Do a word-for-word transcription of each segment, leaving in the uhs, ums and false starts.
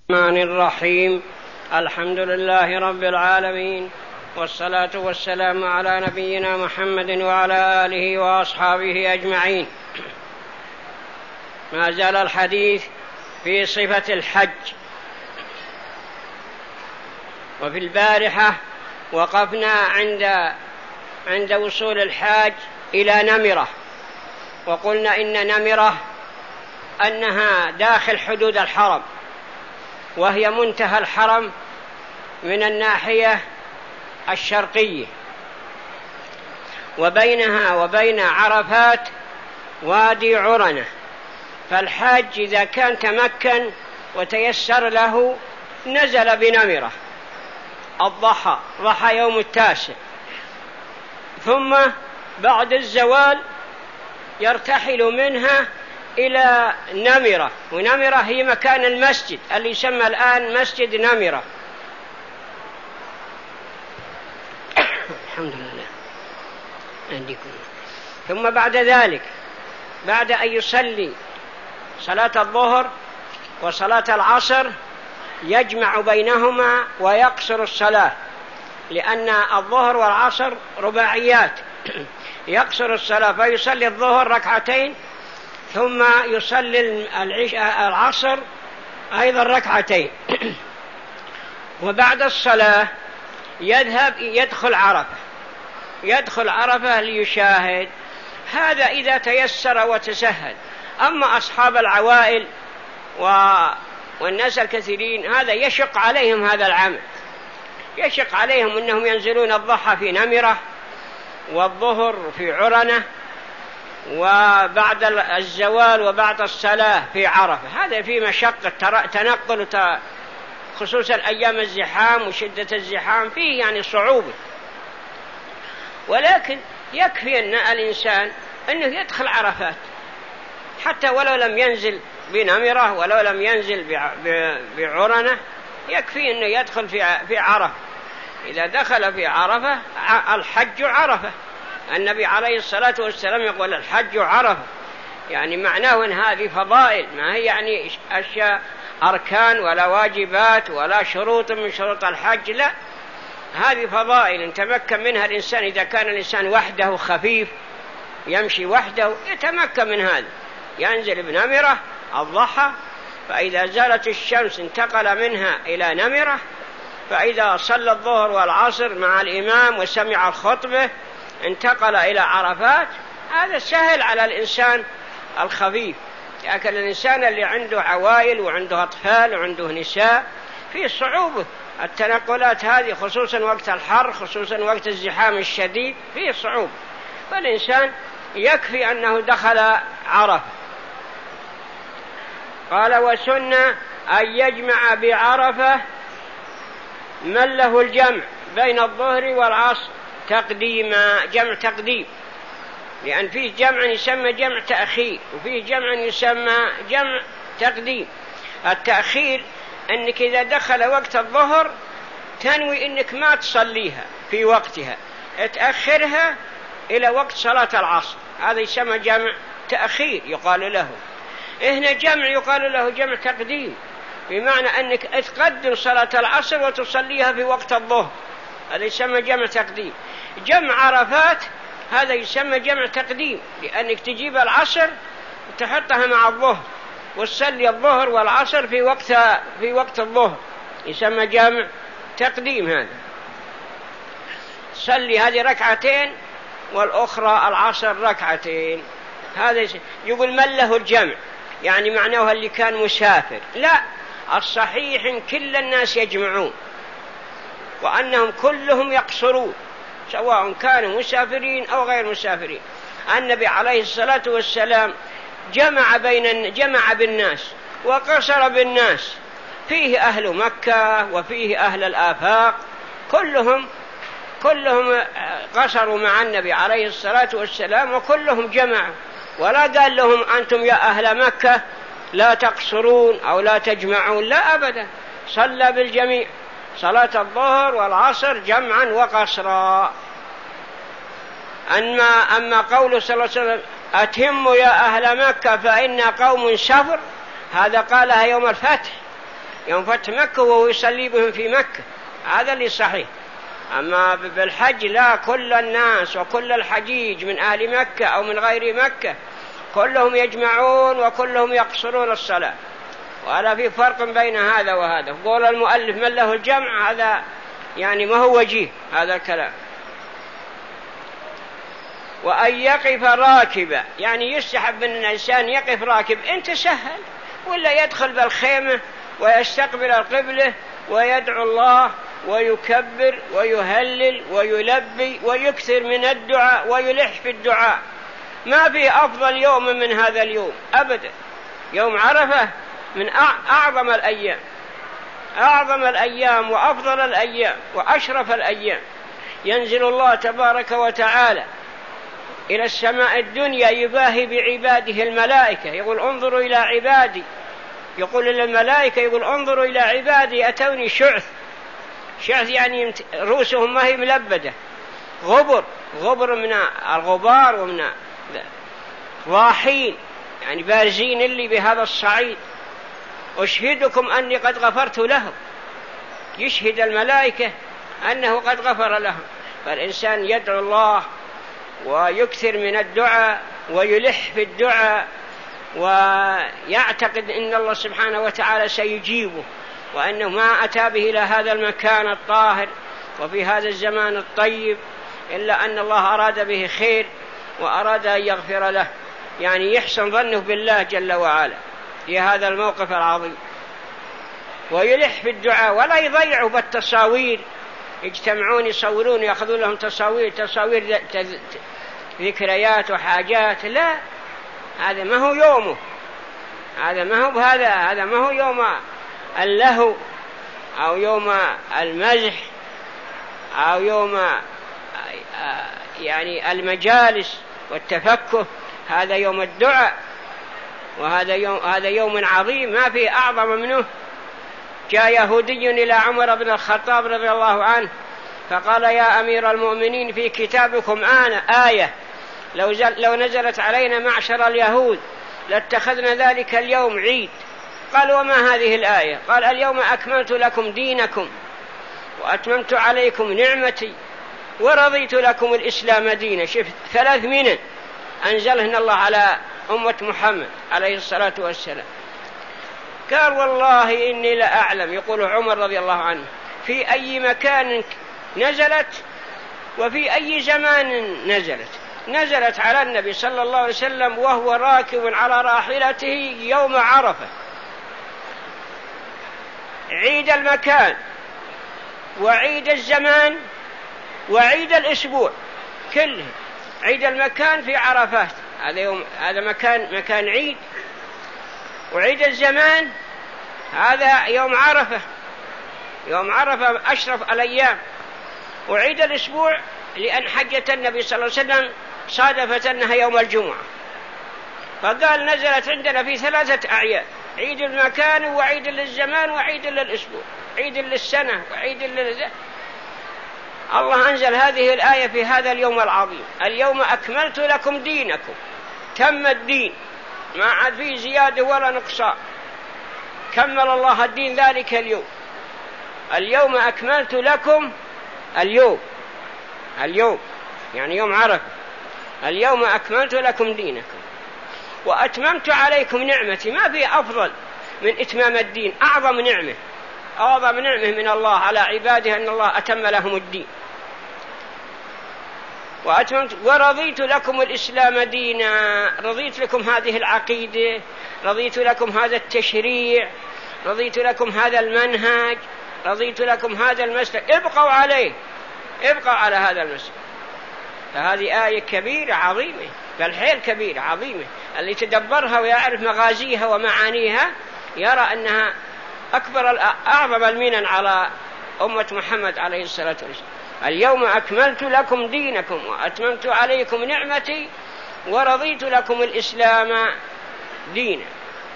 الرحمن الرحيم. الحمد لله رب العالمين، والصلاة والسلام على نبينا محمد وعلى آله وأصحابه أجمعين. ما زال الحديث في صفة الحج. وفي البارحة وقفنا عند عند وصول الحاج إلى نمرة، وقلنا إن نمرة أنها داخل حدود الحرم، وهي منتهى الحرم من الناحية الشرقية، وبينها وبين عرفات وادي عرنة. فالحاج إذا كان تمكن وتيسر له نزل بنمرة الضحى، ضحى يوم التاسع، ثم بعد الزوال يرتحل منها إلى نمرة، ونمرة هي مكان المسجد اللي يسمى الآن مسجد نمرة. الحمد لله عندكم. ثم بعد ذلك، بعد أن يصلي صلاة الظهر وصلاة العصر، يجمع بينهما ويقصر الصلاة، لأن الظهر والعصر رباعيات. يقصر الصلاة فيصلي الظهر ركعتين، ثم يصلي العصر أيضا ركعتين، وبعد الصلاة يذهب يدخل عرفة يدخل عرفة ليشاهد. هذا إذا تيسر وتسهل. أما أصحاب العوائل والناس الكثيرين هذا يشق عليهم هذا العمل، يشق عليهم أنهم ينزلون الضحى في نمرة والظهر في عرنة، وبعد الزوال وبعد الصلاة في عرفة. هذا في مشقة تنقل، خصوصا أيام الزحام وشدة الزحام فيه يعني صعوبة. ولكن يكفي أن الإنسان أنه يدخل عرفات، حتى ولو لم ينزل بنمرة ولو لم ينزل بعرنة، يكفي أنه يدخل في عرفة. إذا دخل في عرفة الحج عرفة. النبي عليه الصلاة والسلام يقول الحج عرفة، يعني معناه أن هذه فضائل، ما هي يعني أشياء أركان ولا واجبات ولا شروط من شروط الحج، لا، هذه فضائل تمكن منها الإنسان. إذا كان الإنسان وحده خفيف يمشي وحده يتمكن من هذا، ينزل بنمرة الضحى، فإذا زالت الشمس انتقل منها إلى نمرة، فإذا صلى الظهر والعصر مع الإمام وسمع الخطبة انتقل إلى عرفات. هذا سهل على الإنسان الخفيف، لكن الإنسان اللي عنده عوائل وعنده أطفال وعنده نساء في صعوبة. التنقلات هذه خصوصا وقت الحر، خصوصا وقت الزحام الشديد، فيه صعوبة. فالإنسان يكفي أنه دخل عرفة. قال: وسنة أن يجمع بعرفة من له الجمع بين الظهر والعصر تقديم، جمع تقديم، لأن فيه جمع يسمى جمع تأخير، وفيه جمع يسمى جمع تقديم. التأخير أنك إذا دخل وقت الظهر تنوي أنك ما تصليها في وقتها، تأخرها إلى وقت صلاة العصر، هذا يسمى جمع تأخير يقال له. هنا جمع يقال له جمع تقديم، بمعنى أنك تقدم صلاة العصر وتصليها في وقت الظهر، هذا يسمى جمع تقديم. جمع عرفات هذا يسمى جمع تقديم، لأنك تجيب العصر وتحطها مع الظهر وتصلي الظهر والعصر في وقت في وقت الظهر، يسمى جمع تقديم. هذا صلي هذه ركعتين والأخرى العصر ركعتين. هذا يقول من له الجمع، يعني معناه اللي كان مسافر. لا، الصحيح إن كل الناس يجمعون، وأنهم كلهم يقصرون، سواء كانوا مسافرين أو غير مسافرين. النبي عليه الصلاة والسلام جمع بين جمع بالناس وقصر بالناس، فيه أهل مكة وفيه أهل الآفاق، كلهم كلهم قصروا مع النبي عليه الصلاة والسلام، وكلهم جمعوا، ولا قال لهم أنتم يا أهل مكة لا تقصرون أو لا تجمعون، لا أبدا، صلى بالجميع صلاة الظهر والعصر جمعا وقصرا. أما, أما قوله صلى الله عليه وسلم أتموا يا أهل مكة فإن قوم سفر، هذا قالها يوم الفتح، يوم فتح مكة وهو يصلي بهم في مكة، هذا اللي صحيح. أما بالحج لا، كل الناس وكل الحجيج من أهل مكة أو من غير مكة كلهم يجمعون وكلهم يقصرون الصلاة، ولا في فرق بين هذا وهذا. قول المؤلف من له الجمع هذا يعني ما هو وجيه هذا الكلام. وأن يقف راكبا، يعني يستحب أن الإنسان يقف راكب، أنت سهل، ولا يدخل بالخيمة ويستقبل القبلة ويدعو الله ويكبر ويهلل ويلبي ويكثر من الدعاء ويلح في الدعاء. ما في أفضل يوم من هذا اليوم أبدا. يوم عرفة من أعظم الأيام، أعظم الأيام وأفضل الأيام وأشرف الأيام. ينزل الله تبارك وتعالى إلى السماء الدنيا يباهي بعباده الملائكة، يقول انظروا إلى عبادي، يقول للملائكة يقول انظروا إلى عبادي أتوني شعث. شعث يعني رؤوسهم ما هي ملبدة، غبر، غبر من الغبار ومن ضاحين، يعني بارزين اللي بهذا الصعيد. أشهدكم أني قد غفرت لهم، يشهد الملائكة أنه قد غفر لهم. فالإنسان يدعو الله ويكثر من الدعاء ويلح في الدعاء، ويعتقد أن الله سبحانه وتعالى سيجيبه، وأنه ما أتى به إلى هذا المكان الطاهر وفي هذا الزمان الطيب إلا أن الله أراد به خير وأراد أن يغفر له، يعني يحسن ظنه بالله جل وعلا في هذا الموقف العظيم. ويلح في الدعاء ولا يضيعوا بالتصاوير، يجتمعون يصورون يأخذون لهم تصاوير تصاوير ذكريات وحاجات، لا، هذا ما هو يومه، هذا ما هو هذا هذا ما هو يوم اللهو أو يوم المزح أو يوم يعني المجالس والتفكه. هذا يوم الدعاء، وهذا يوم هذا يوم عظيم ما في أعظم منه. جاء يهودي إلى عمر بن الخطاب رضي الله عنه فقال يا أمير المؤمنين في كتابكم آنة آية لو, لو نزلت علينا معشر اليهود لاتخذنا ذلك اليوم عيد. قال وما هذه الآية؟ قال اليوم أكملت لكم دينكم وأتممت عليكم نعمتي ورضيت لكم الإسلام دينا. شوف ثلاث منن أنزلهن الله على أمة محمد عليه الصلاة والسلام. قال والله إني لأعلم، يقول عمر رضي الله عنه، في أي مكان نزلت وفي أي زمان نزلت. نزلت على النبي صلى الله عليه وسلم وهو راكب على راحلته يوم عرفة، عيد المكان وعيد الزمان وعيد الأسبوع كله. عيد المكان في عرفات، هذا يوم هذا مكان مكان عيد، وعيد الزمان هذا يوم عرفة، يوم عرفة أشرف الأيام. وعيد الأسبوع لأن حجة النبي صلى الله عليه وسلم صادفت أنها يوم الجمعة، فقال نزلت عندنا في ثلاثة أعياد، عيد المكان وعيد للزمان وعيد للأسبوع، عيد للسنة وعيد للزمان. الله أنزل هذه الآية في هذا اليوم العظيم، اليوم أكملت لكم دينكم، تم الدين ما عاد فيه زيادة ولا نقصان، كمل الله الدين ذلك اليوم. اليوم أكملت لكم، اليوم اليوم يعني يوم عرفة، اليوم أكملت لكم دينكم وأتممت عليكم نعمتي. ما في أفضل من إتمام الدين، أعظم نعمة، أعظم نعمة من الله على عباده أن الله أتم لهم الدين. وأتممت ورضيت لكم الإسلام دينا، رضيت لكم هذه العقيدة، رضيت لكم هذا التشريع، رضيت لكم هذا المنهج، رضيت لكم هذا المسلك، ابقوا عليه، ابقوا على هذا المسلك. فهذه آية كبيرة عظيمة، بل حيل كبيرة عظيمة، اللي تدبرها ويعرف مغازيها ومعانيها يرى أنها أكبر أعظم المنن على أمة محمد عليه الصلاة والسلام. اليوم أكملت لكم دينكم وأتممت عليكم نعمتي ورضيت لكم الإسلام دينا.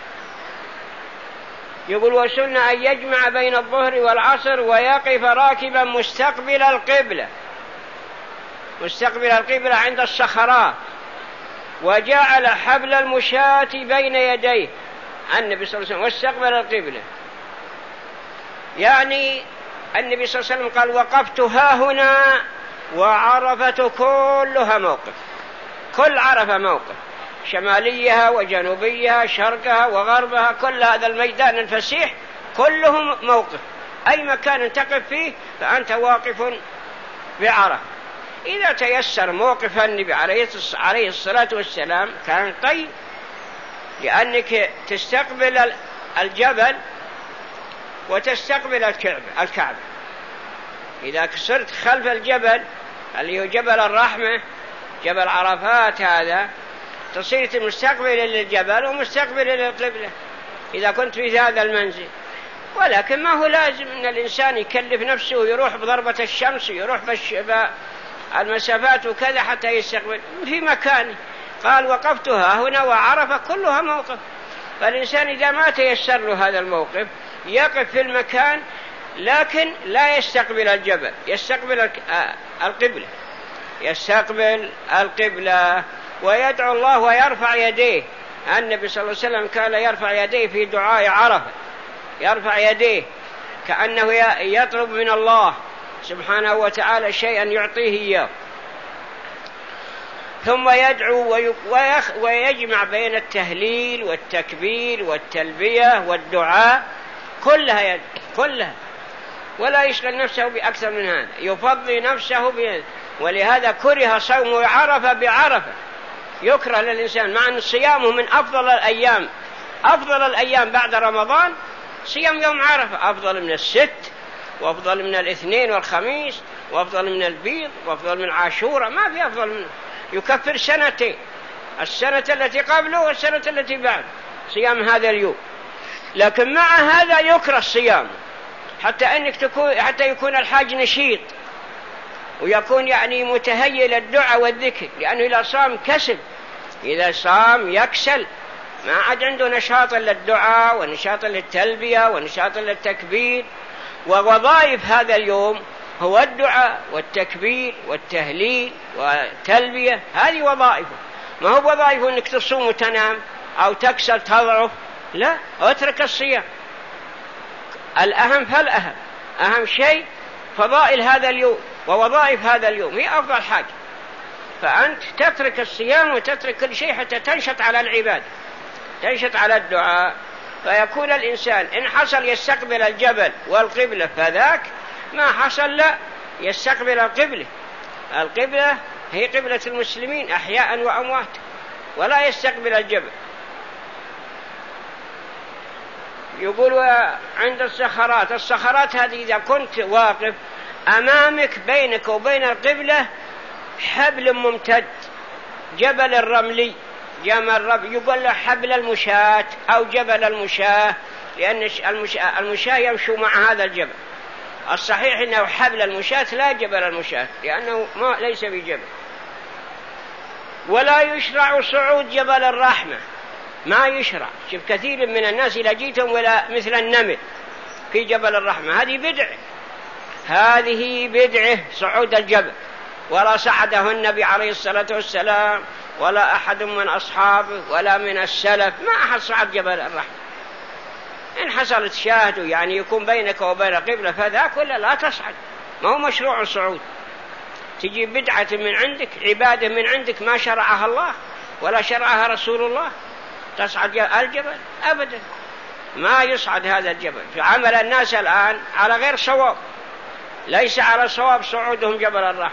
يقول وسنة أن يجمع بين الظهر والعصر ويقف راكبا مستقبل القبلة، مستقبل القبلة عند الصخرات، وجعل حبل المشاة بين يديه النبي صلى الله عليه وسلم واستقبل القبلة. يعني النبي صلى الله عليه وسلم قال وقفت ها هنا وعرفة كلها موقف، كل عرفة موقف، شماليها وجنوبيها شرقها وغربها، كل هذا الميدان الفسيح كله موقف، أي مكان تقف فيه فأنت واقف بعرفة. إذا تيسر موقف النبي عليه الصلاة والسلام كان طيب، لأنك تستقبل الجبل وتستقبل الكعبة. إذا صرت خلف الجبل اللي هو جبل الرحمة جبل عرفات، هذا تصير مستقبل للجبل ومستقبل للقبلة إذا كنت في هذا المنزل. ولكن ما هو لازم أن الإنسان يكلف نفسه ويروح بضربة الشمس ويروح بالمسافات وكذا حتى يستقبل في مكانه. قال وقفتها هنا وعرف كلها موقف. فالإنسان إذا ما تيسر له هذا الموقف يقف في المكان، لكن لا يستقبل الجبل، يستقبل القبلة، يستقبل القبلة ويدعو الله ويرفع يديه. النبي صلى الله عليه وسلم كان يرفع يديه في دعاء عرفة، يرفع يديه كأنه يطلب من الله سبحانه وتعالى شيئا يعطيه إياه، ثم يدعو ويجمع بين التهليل والتكبير والتلبية والدعاء كلها يد كلها، ولا يشغل نفسه بأكثر من هذا، يفضي نفسه بهذا. ولهذا كره صوم عرفة بعرفة، يكره للإنسان، مع أن صيامه من أفضل الأيام، أفضل الأيام بعد رمضان صيام يوم عرفة، أفضل من الست وأفضل من الاثنين والخميس وأفضل من البيض وأفضل من عاشوراء، ما في أفضل منه، يكفر سنتين، السنة التي قبله والسنة التي بعد صيام هذا اليوم. لكن مع هذا يكره الصيام حتى أنك تكون حتى يكون الحاج نشيط ويكون يعني متهيئ للدعاء والذكر، لأنه إذا صام كسل، إذا صام يكسل، ما عاد عنده نشاط للدعاء ونشاط للتلبية ونشاط للتكبير. ووظائف هذا اليوم هو الدعاء والتكبير والتهليل والتلبية، هذه وظائفه، ما هو وظائفه أنك تصوم وتنام أو تكسل تضعف، لا، اترك الصيام. الأهم فالأهم، أهم شيء فضائل هذا اليوم ووظائف هذا اليوم هي أفضل حاجة. فأنت تترك الصيام وتترك كل شيء حتى تنشط على العبادة، تنشط على الدعاء. فيكون الإنسان إن حصل يستقبل الجبل والقبلة فذاك، ما حصل لا يستقبل القبلة، القبلة هي قبلة المسلمين أحياء وأموات، ولا يستقبل الجبل. يقول عند الصخرات، الصخرات هذه إذا كنت واقف أمامك بينك وبين القبلة حبل ممتد، جبل الرملي، جمل رب يقول له حبل المشاة أو جبل المشاة، لأن المشاة يمشوا مع هذا الجبل. الصحيح أنه حبل المشاة لا جبل المشاة، لأنه ما ليس بجبل. ولا يشرع صعود جبل الرحمة، ما يشرع. شوف كثير من الناس إذا جيتهم ولا مثل النمل في جبل الرحمة، هذه بدعة، هذه بدعة صعود الجبل، ولا صعده النبي عليه الصلاة والسلام ولا أحد من أصحابه ولا من السلف، ما أحد صعد جبل الرحمة. إن حصلت شاهد يعني يكون بينك وبين قبلة فذاك، ولا لا تصعد، ما هو مشروع الصعود. تجيب بدعة من عندك، عبادة من عندك ما شرعها الله ولا شرعها رسول الله، تصعد الجبل أبدا، ما يصعد هذا الجبل. فعمل الناس الآن على غير صواب، ليس على صواب صعودهم جبل الرحمة.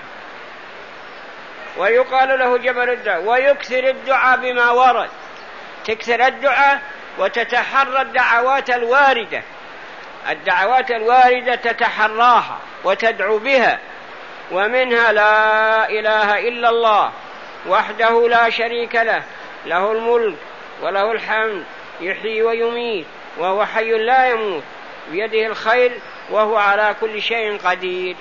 ويقال له جبل الدعاء. ويكثر الدعاء بما ورد، تكثر الدعاء وتتحرى الدعوات الواردة، الدعوات الواردة تتحراها وتدعو بها، ومنها لا إله إلا الله وحده لا شريك له، له الملك وله الحمد يحيي ويميت وهو حي لا يموت بيده الخير وهو على كل شيء قدير.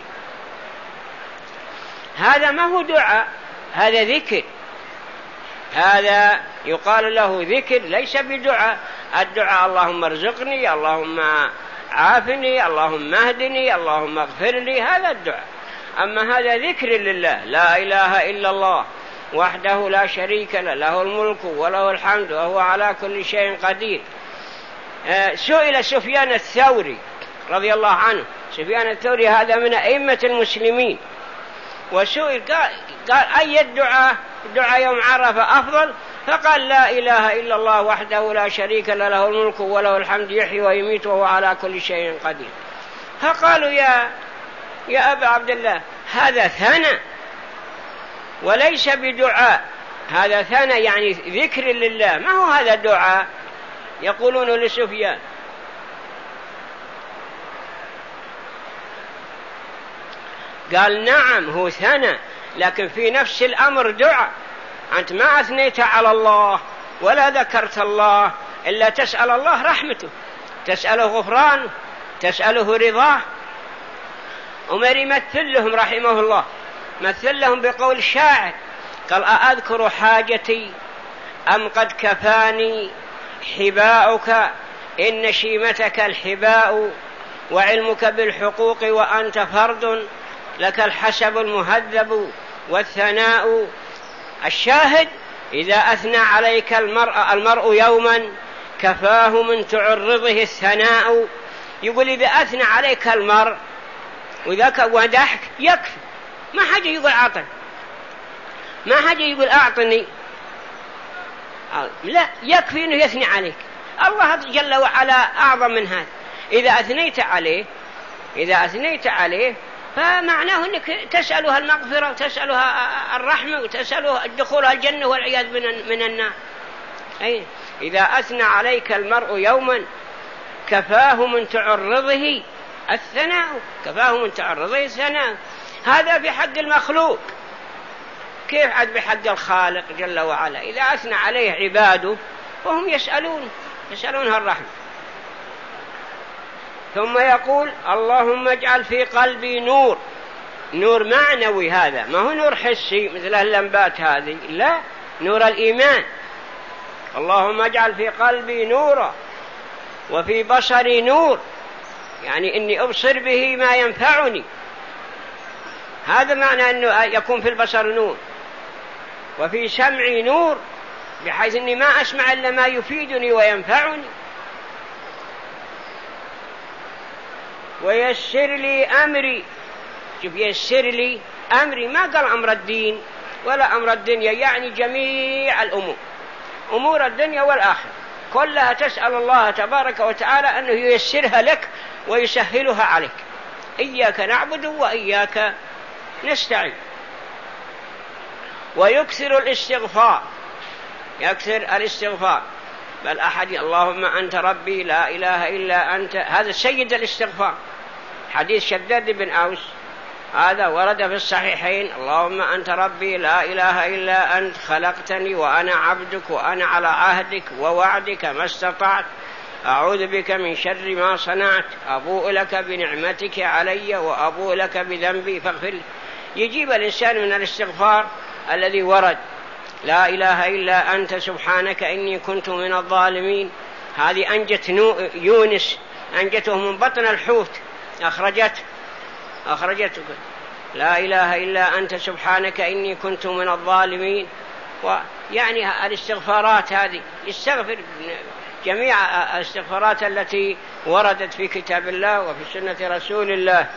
هذا ما هو دعاء، هذا ذكر، هذا يقال له ذكر ليس بدعاء. الدعاء اللهم ارزقني، اللهم عافني، اللهم اهدني، اللهم اغفر لي، هذا الدعاء. أما هذا ذكر لله، لا إله إلا الله وحده لا شريك له، له الملك وله الحمد وهو على كل شيء قدير. سئل سفيان الثوري رضي الله عنه. سفيان الثوري هذا من أئمة المسلمين، وسئل قال, قال أي الدعاء دعاء يوم عرفة أفضل؟ فقال لا إله إلا الله وحده لا شريك له له الملك وله الحمد يحيي ويميت وهو على كل شيء قدير. فقالوا يا يا أبا عبد الله هذا ثنى وليس بدعاء، هذا ثنى يعني ذكر لله، ما هو هذا دعاء؟ يقولون لسفيان. قال نعم هو ثنى، لكن في نفس الأمر دعاء. أنت ما أثنيت على الله ولا ذكرت الله إلا تسأل الله رحمته، تسأله غفرانه، تسأله رضاه. عمر يمثل لهم رحمه الله، مثل لهم بقول الشاعر قال أأذكر حاجتي أم قد كفاني حباؤك إن شيمتك الحباء وعلمك بالحقوق وأنت فرد لك الحسب المهذب والثناء. الشاهد إذا أثنى عليك المرء, المرء يوما كفاه من تعرضه الثناء. يقول إذا أثنى عليك المرء وذاك ودحك يكفي، ما حاجة يقول أعطني، ما حاجة يقول أعطني، لا يكفي أنه يثني عليك. الله جل وعلا أعظم من هذا. إذا أثنيت عليه إذا أثنيت عليه فمعناه أنك تسألها المغفرة وتسألها الرحمة وتسألها الدخول الجنة والعياذ من النار. أي إذا أثنى عليك المرء يوما كفاه من تعرضه الثناء، كفاه من تعرضه الثناء. هذا بحق المخلوق، كيف عاد بحق الخالق جل وعلا؟ إذا أثنى عليه عباده وهم يسألون يسألونها الرحمة. ثم يقول اللهم اجعل في قلبي نور، نور معنوي، هذا ما هو نور حسي مثل اللمبات هذه، لا، نور الإيمان. اللهم اجعل في قلبي نورا وفي بصري نور، يعني إني أبصر به ما ينفعني، هذا معنى أنه يكون في البصر نور. وفي سمعي نور بحيث أني ما أسمع إلا ما يفيدني وينفعني. ويسر لي أمري، شوف يسر لي أمري، ما قال أمر الدين ولا أمر الدنيا، يعني جميع الأمور، أمور الدنيا والآخرة كلها تسأل الله تبارك وتعالى أنه ييسرها لك ويسهلها عليك. إياك نعبد وإياك نستعين. ويكثر الاستغفار، يكثر الاستغفار. بل أحد اللهم أنت ربي لا إله إلا أنت، هذا سيد الاستغفار. حديث شداد بن أوس هذا ورد في الصحيحين، اللهم أنت ربي لا إله إلا أنت خلقتني وأنا عبدك وأنا على عهدك ووعدك ما استطعت أعوذ بك من شر ما صنعت أبوء لك بنعمتك علي وأبوء لك بذنبي فاغفر لي. يجيب الإنسان من الاستغفار الذي ورد لا إله إلا أنت سبحانك إني كنت من الظالمين. هذه أنجت يونس، أنجته من بطن الحوت، أخرجته أخرجته لا إله إلا أنت سبحانك إني كنت من الظالمين. ويعني الاستغفارات هذه يستغفر جميع الاستغفارات التي وردت في كتاب الله وفي سنة رسول الله.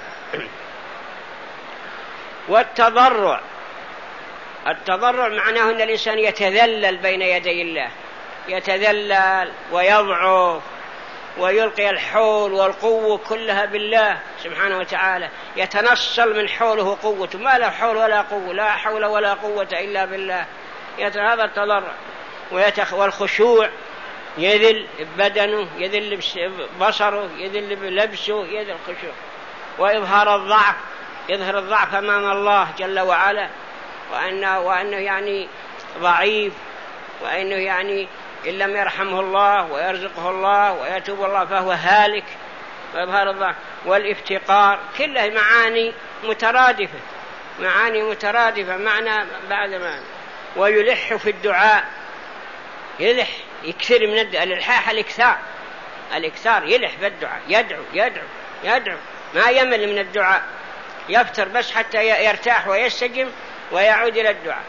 والتضرع، التضرع معناه أن الإنسان يتذلل بين يدي الله، يتذلل ويضعف ويلقي الحول والقوة كلها بالله سبحانه وتعالى، يتنصل من حوله قوته، ما له حول ولا قوة، لا حول ولا قوة إلا بالله. هذا التضرع. والخشوع، يذل بدنه، يذل بصره، يذل بلبسه، يذل الخشوع. وإظهار الضعف، يظهر الضعف أمام الله جل وعلا، وأنه, وأنه يعني ضعيف، وأنه يعني إن لم يرحمه الله ويرزقه الله ويتوب الله فهو هالك. وإظهار الضعف والافتقار، كلها معاني مترادفة، معاني مترادفة معنى بعد معنى. ويلح في الدعاء، يلح، يكثر من الدعاء، الإلحاح الإكثار، الإكثار يلح بالدعاء، يدعو يدعو يدعو، ما يمل من الدعاء، يفتر بس حتى يرتاح ويستجم ويعود إلى الدعاء.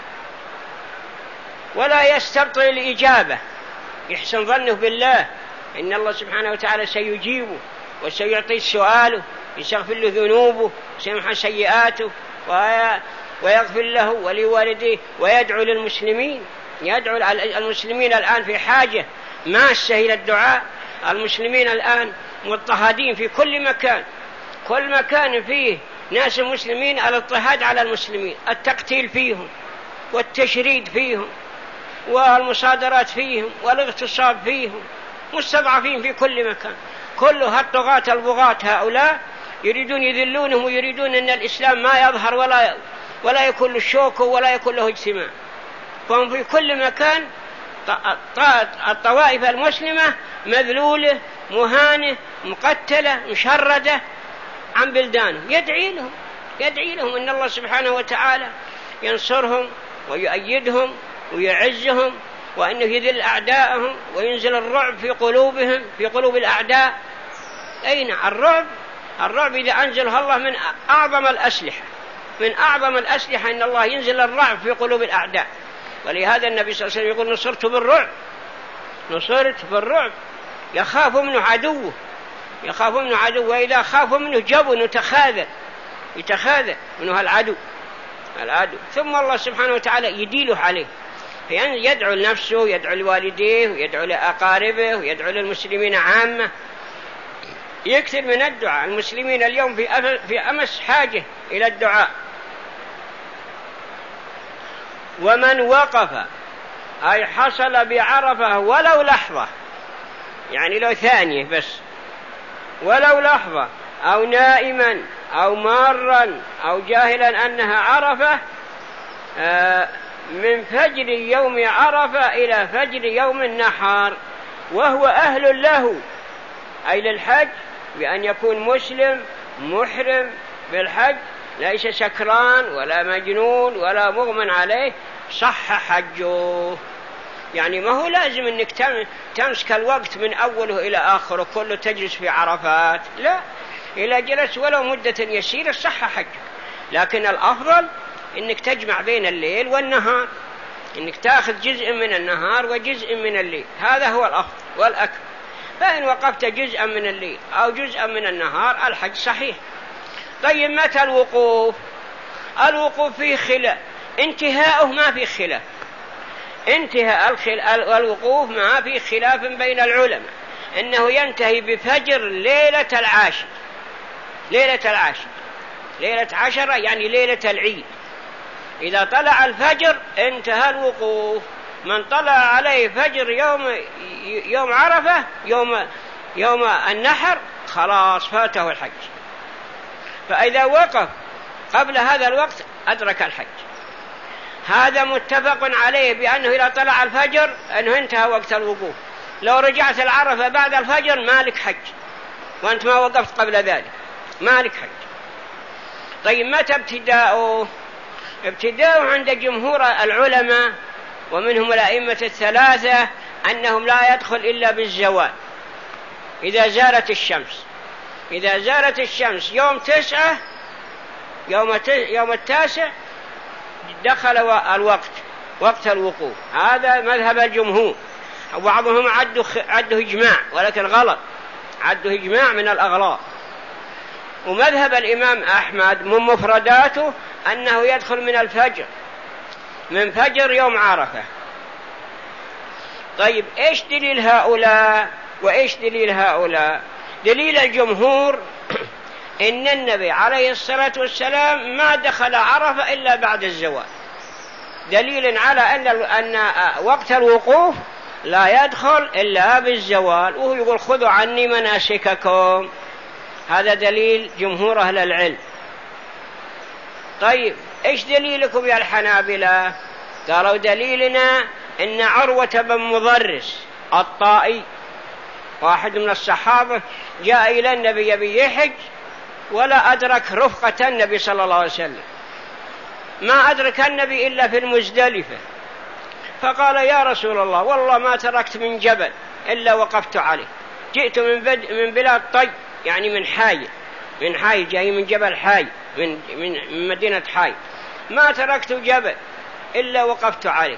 ولا يستبطل الإجابة، يحسن ظنه بالله إن الله سبحانه وتعالى سيجيبه وسيعطي سؤاله، يستغفر له ذنوبه وسيمحى سيئاته ويغفر له ولوالديه ويدعو للمسلمين. يدعو المسلمين الآن في حاجة ماسة إلى الدعاء. المسلمين الآن مضطهدين في كل مكان، كل مكان فيه ناس مسلمين الاضطهاد على المسلمين، التقتيل فيهم والتشريد فيهم والمصادرات فيهم والاغتصاب فيهم، مستضعفين في كل مكان. كل هالطغاة البغاة هؤلاء يريدون يذلونهم ويريدون أن الإسلام ما يظهر ولا ولا يكون له شوك ولا يكون له اجتماع. فهم في كل مكان الطوائف المسلمة مذلولة مهانة مقتلة مشردة عن بلدانهم. يدعي لهم يدعي لهم أن الله سبحانه وتعالى ينصرهم ويؤيدهم ويعزهم، وأنه يذل أعداءهم وينزل الرعب في قلوبهم في قلوب الأعداء. أين الرعب؟ الرعب إذا أنزله الله من أعظم الأسلحة، من أعظم الأسلحة أن الله ينزل الرعب في قلوب الأعداء. ولهذا النبي صلى الله عليه وسلم يقول نصرت بالرعب، نصرت بالرعب. يخاف منه عدوه، يخاف منه عدو، وإذا خاف منه جبن وتخاذل يتخاذل منه العدو العدو ثم الله سبحانه وتعالى يديله عليه. يعني يدعو لنفسه، يدعو لوالديه، ويدعو لأقاربه، ويدعو للمسلمين عامة. يكثر من الدعاء. المسلمين اليوم في في أمس حاجة إلى الدعاء. ومن وقف أي حصل بعرفة ولو لحظة، يعني لو ثانية بس، ولو لحظة، أو نائما أو مارا أو جاهلا أنها عرفة، من فجر يوم عرفة إلى فجر يوم النحر، وهو أهل له أي للحج، بأن يكون مسلم محرم بالحج، ليس سكران ولا مجنون ولا مغمى عليه، صح حجه. يعني ما هو لازم أنك تمسك الوقت من أوله إلى آخره كله تجلس في عرفات، لا، إذا جلس ولو مدة يسيرة صح حجك. لكن الأفضل أنك تجمع بين الليل والنهار، أنك تأخذ جزء من النهار وجزء من الليل، هذا هو الأفضل والأكبر. فإن وقفت جزءا من الليل أو جزءا من النهار الحج صحيح. طيب متى الوقوف؟ الوقوف فيه خلاف، انتهاؤه ما في خلاف، انتهاء الوقوف ما في خلاف بين العلماء، إنه ينتهي بفجر ليلة العاشر. ليلة العاشر ليلة عشرة يعني ليلة العيد، إذا طلع الفجر انتهى الوقوف. من طلع عليه فجر يوم يوم عرفة يوم يوم النحر خلاص فاته الحج. فإذا وقف قبل هذا الوقت أدرك الحج. هذا متفق عليه بأنه إذا طلع الفجر أنه انتهى وقت الوقوف. لو رجعت العرفة بعد الفجر مالك حج، وأنت ما وقفت قبل ذلك مالك حج. طيب متى ابتداؤه؟ ابتداؤه عند جمهور العلماء ومنهم الأئمة الثلاثة أنهم لا يدخل إلا بالزوال، إذا زالت الشمس. إذا زالت الشمس يوم تسعة يوم, يوم التاسع دخل الوقت، وقت الوقوف. هذا مذهب الجمهور. وبعضهم عده, عده إجماع، ولكن غلط، عده إجماع من الأغلاط. ومذهب الإمام أحمد من مفرداته أنه يدخل من الفجر، من فجر يوم عرفة. طيب إيش دليل هؤلاء وإيش دليل هؤلاء؟ دليل الجمهور إن النبي عليه الصلاة والسلام ما دخل عرفة إلا بعد الزوال، دليل على أن أن وقت الوقوف لا يدخل إلا بالزوال. وهو يقول خذوا عني مناسككم، هذا دليل جمهور أهل العلم. طيب إيش دليلكم يا الحنابلة؟ قالوا دليلنا إن عروة بن مضرس الطائي واحد من الصحابة جاء إلى النبي يبي يحج ولا أدرك رفقة النبي صلى الله عليه وسلم، ما أدرك النبي إلا في المزدلفة، فقال يا رسول الله والله ما تركت من جبل إلا وقفت عليه، جئت من, بد من بلاد طي، يعني من حي، من حي جاي من جبل حي، من, من مدينة حي، ما تركت جبل إلا وقفت عليه.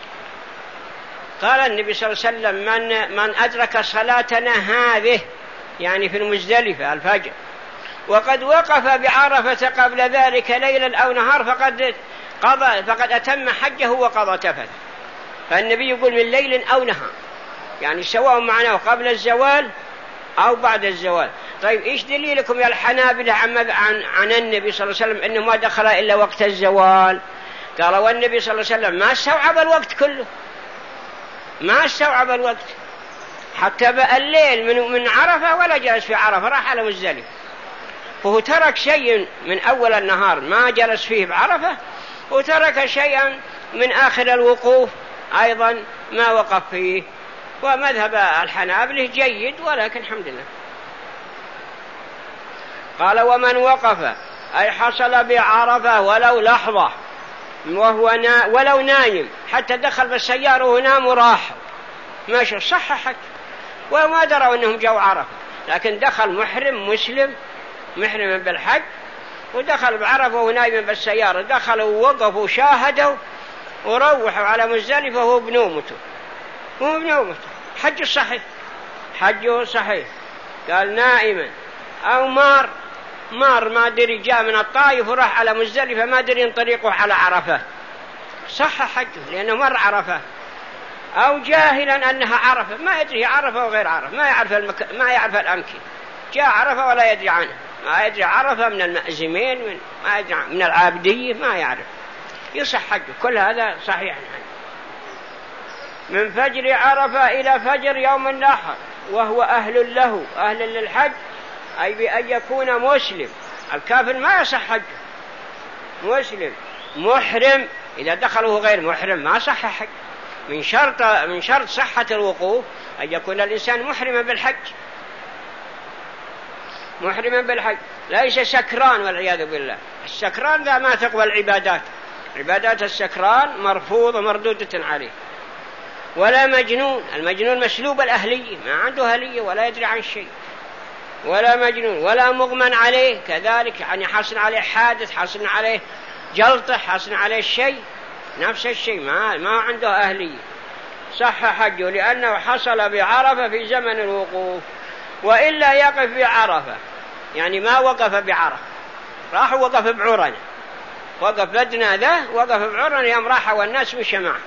قال النبي صلى الله عليه وسلم من, من أدرك صلاتنا هذه يعني في المزدلفة الفجر، وقد وقف بعرفة قبل ذلك ليلا أو نهار فقد قضى فقد أتم حجه وقضى تفث. فالنبي يقول من ليل أو نهار، يعني سواء معناه قبل الزوال أو بعد الزوال. طيب إيش دليلكم يا الحنابلة عن, عن النبي صلى الله عليه وسلم إنه ما دخل إلا وقت الزوال؟ قال والنبي صلى الله عليه وسلم ما استوعب الوقت كله، ما استوعب الوقت حتى بقى الليل من, من عرفة ولا جلس في عرفة، راح على مزدلفة، فهو ترك شيء من أول النهار ما جلس فيه بعرفة، وترك شيئا من آخر الوقوف أيضا ما وقف فيه. ومذهب الحنابلة جيد، ولكن الحمد لله. قال ومن وقف أي حصل بعرفة ولو لحظة وهو نا ولو نايم، حتى دخل بالسيارة ونام وراح ماشي صح حج، وما دروا أنهم جو عرفة، لكن دخل محرم مسلم محرم بالحج ودخل بعرفة ونايم بالسيارة، دخلوا ووقفوا وشاهدوا وروحوا على مزدلفة وهو بنومته هو بنومته حج صحيح، حجه صحيح. قال نائما أو مار مار ما دري جاء من الطائف وراح على مزدلفة ما دري ان طريقه على عرفة، صح حجه لأنه مر عرفة. أو جاهلا أنها عرفة، ما يدري عرفة وغير عرفة، ما يعرف المك... ما يعرف الأمكنة، جاء عرفة ولا يدري عنها، ما يدري عرفة من المأزمين من ما يدري من العابدية، ما يعرف، يصح حجه. كل هذا صحيح. من فجر عرفة إلى فجر يوم النحر وهو أهل له أهل للحج، أي بأن يكون مسلم، الكافر ما يصح حجه، مسلم محرم، إذا دخله غير محرم ما صح حج. من شرط من شرط صحة الوقوف أن يكون الإنسان محرما بالحج، محرما بالحج، ليس سكران والعياذ بالله. السكران ذا ما تقوى العبادات، عبادات السكران مرفوضة مردودة عليه. ولا مجنون، المجنون مسلوب الأهلية، ما عنده أهلية ولا يدري عن شيء، ولا مجنون. ولا مغمى عليه كذلك، يعني حصل عليه حادث، حصل عليه جلطة، حصل عليه شيء، نفس الشيء ما ما عنده أهلية، صح حجه لأنه حصل بعرفة في زمن الوقوف. وإلا يقف بعرفة، يعني ما وقف بعرفة، راح وقف بعرنة، وقف بدنا ذا وقف بعرنة يوم راح والناس مشى معه.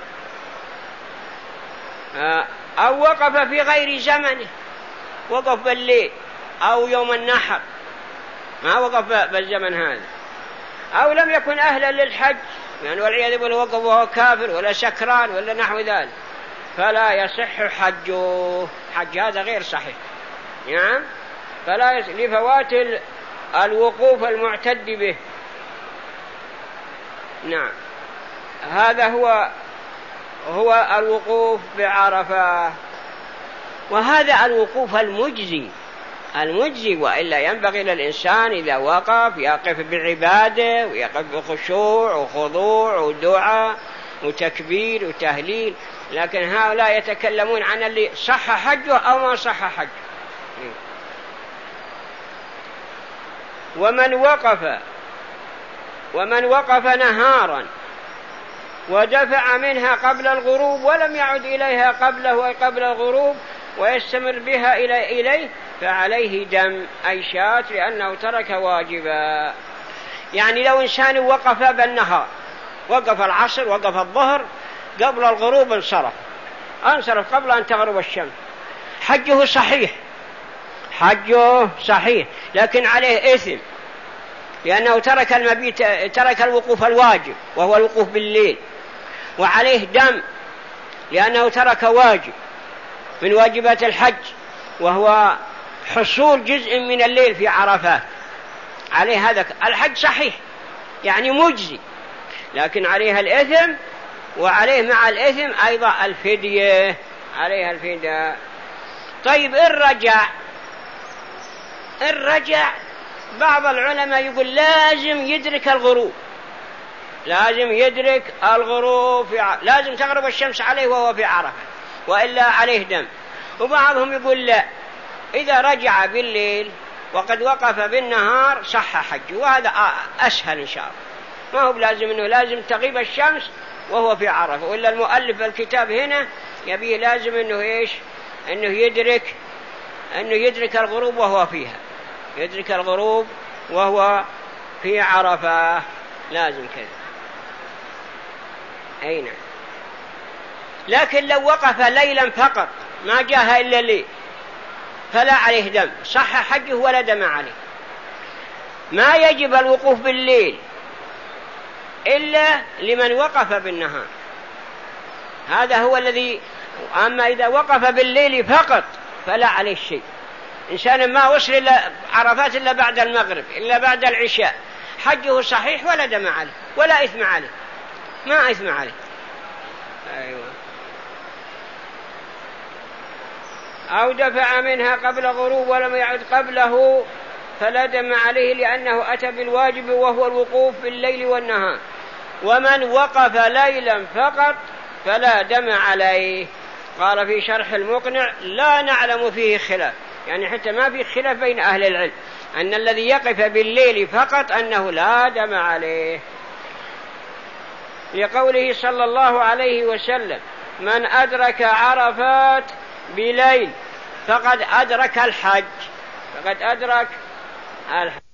أو وقف في غير زمنه، وقف بالليل أو يوم النحر، ما وقف بالزمن هذا. أو لم يكن أهلا للحج، يعني والعياذ بالله وقف وهو كافر ولا سكران ولا نحو ذلك، فلا يصح حجه، حج هذا غير صحيح. نعم، فلا يصح لفوات الوقوف المعتد به. نعم، هذا هو هو الوقوف بعرفة، وهذا الوقوف المجزي المجزي. وإلا ينبغي للإنسان إذا وقف يقف بعبادة ويقف بخشوع وخضوع ودعاء وتكبير وتهليل، لكن هؤلاء يتكلمون عن اللي صح حجه أو ما صح حجه. ومن وقف ومن وقف نهارا ودفع منها قبل الغروب ولم يعد إليها قبله أي قبل الغروب ويستمر بها إلى إليه فعليه دم أي شاة، لأنه ترك واجبا. يعني لو إنسان وقف بالنهار، وقف العصر وقف الظهر قبل الغروب انصرف انصرف قبل أن تغرب الشمس، حجه صحيح، حجه صحيح، لكن عليه إثم لأنه ترك المبيت، ترك الوقوف الواجب وهو الوقوف بالليل، وعليه دم لأنه ترك واجب من واجبات الحج وهو حصول جزء من الليل في عرفات، عليه هذا. الحج صحيح يعني مجزي، لكن عليها الإثم، وعليه مع الإثم أيضا الفدية، عليها الفدية. طيب الرجع الرجع بعض العلماء يقول لازم يدرك الغروب، لازم يدرك الغروب في ع... لازم تغرب الشمس عليه وهو في عرفة، وإلا عليه دم. وبعضهم يقول لا، إذا رجع بالليل وقد وقف بالنهار صح حجه، وهذا أسهل إن شاء الله، ما هو لازم أنه لازم تغيب الشمس وهو في عرفة. وإلا المؤلف الكتاب هنا يبيه لازم أنه إيش، أنه يدرك أنه يدرك الغروب وهو فيها، يدرك الغروب وهو في عرفة، لازم كذا. أين لكن لو وقف ليلا فقط ما جاءها إلا لي فلا عليه دم، صح حجه ولا دم عليه. ما يجب الوقوف بالليل إلا لمن وقف بالنهار، هذا هو الذي. أما إذا وقف بالليل فقط فلا عليه شيء. إنسان ما وصل إلى عرفات إلا بعد المغرب إلا بعد العشاء، حجه صحيح ولا دم عليه ولا إثم عليه، ما إثم عليه. أيوة. أو دفع منها قبل غروب ولم يعد قبله فلا دم عليه لأنه أتى بالواجب وهو الوقوف بالليل والنهار. ومن وقف ليلا فقط فلا دم عليه. قال في شرح المقنع لا نعلم فيه خلاف، يعني حتى ما في خلاف بين أهل العلم أن الذي يقف بالليل فقط أنه لا دم عليه، لقوله صلى الله عليه وسلم من أدرك عرفات بليل فقد أدرك الحج، فقد أدرك الحج.